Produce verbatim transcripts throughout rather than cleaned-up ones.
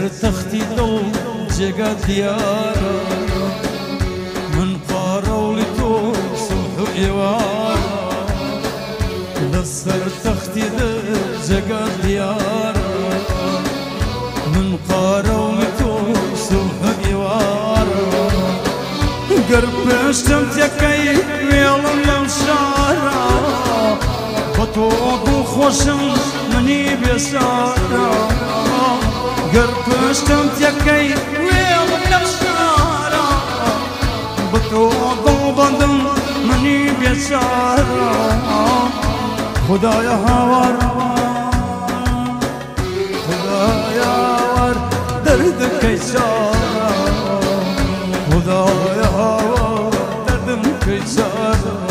لسر تختي دل جگا ديارا من قارو لتو صبح إيوارا لسر تختي دل جگا ديارا من قارو لتو صبح إيوارا قربشتم تكي ويلم لمشارا بطوق خوشم مني بيسارا قربشتم تكي ويلم لمشارا بطوق بدم مني بيسارا خدايا هوار خدايا هوار دردك يسارا خدايا هوار دردك يسارا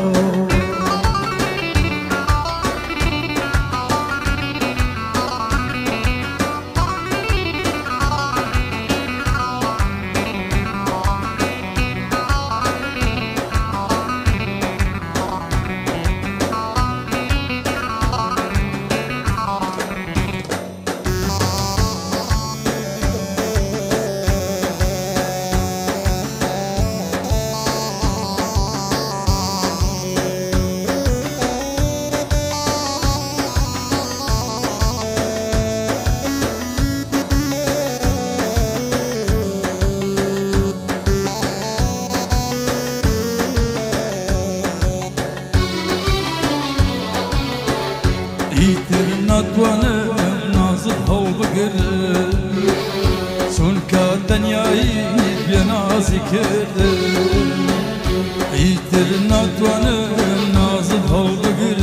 يتر ناتوانا نازل هو بقر سونكا دنياي بينازي كر يتر ناتوانا نازل هو بقر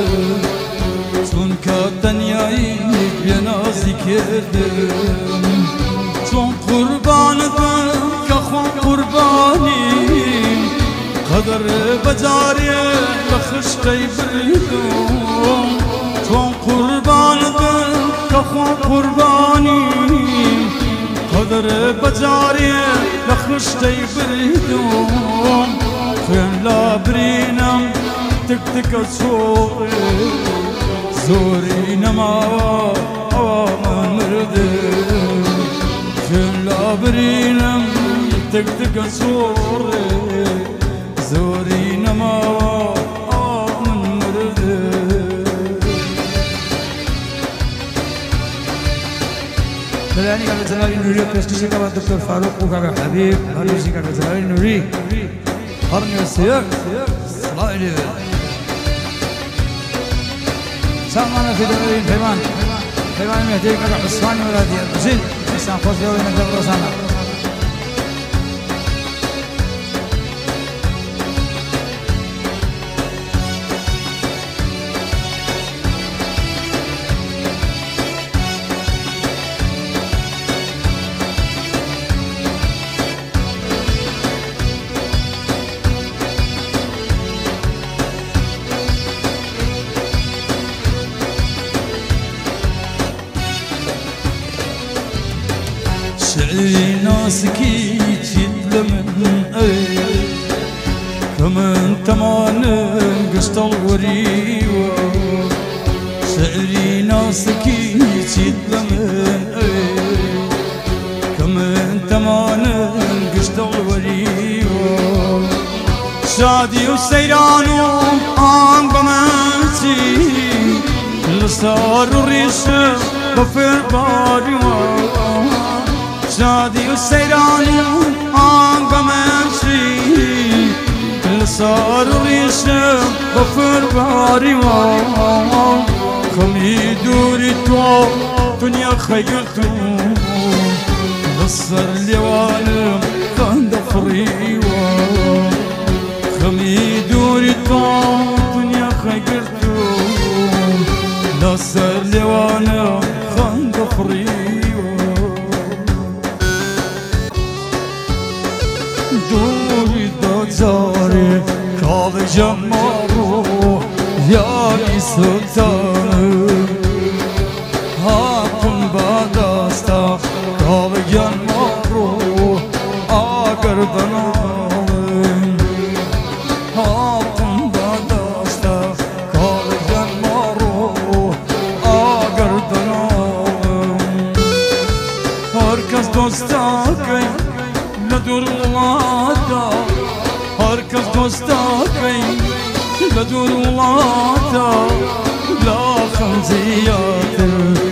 سونكا دنياي بينازي كر شون قربانك كخوان قرباني قدر بجاري بخشتي بريدوم شون قربانك كخوان قرباني قدر بجاري بخشتي بريدوم خين لا برينم تك تك صوري زوري نما أوام مردم خين لا برينم تك تك صوري زوري نما أوام مردم بلاني كان جلالي نوري وكشكشي كمان دكتور فاروق وكاكا حبيب هاريشي كان جلالي نوري هرني السياق صلاة إليه سامانا في دولين فيمان فيمان مهدي كاكا حسواني ولادي البزين إسان خوش يولي نجل رسانا شعري ناسكي جد لمن اي كمن تمان قشط الغريوة شعري ناسكي جد لمن اي كمن تمان قشط الغريوة شادي وسيرانو عن بمنتي لصار الريشة بفر باريوة شادي وسيراني عن قمشي كل صار ويشم بفر باري وام خمي دوري تو دنيا خيلتو نصر لوالم كان دفري وام خمي دوري تو دنيا خيلتو نصر لوالم كان دفري دوري دزاري كاف جمارو ياري سلطان هاكم باداستا كاف جمارو آگر بناوين هاكم باداستا كاف جمارو آگر بناوين بدون ولاته لا خمزيات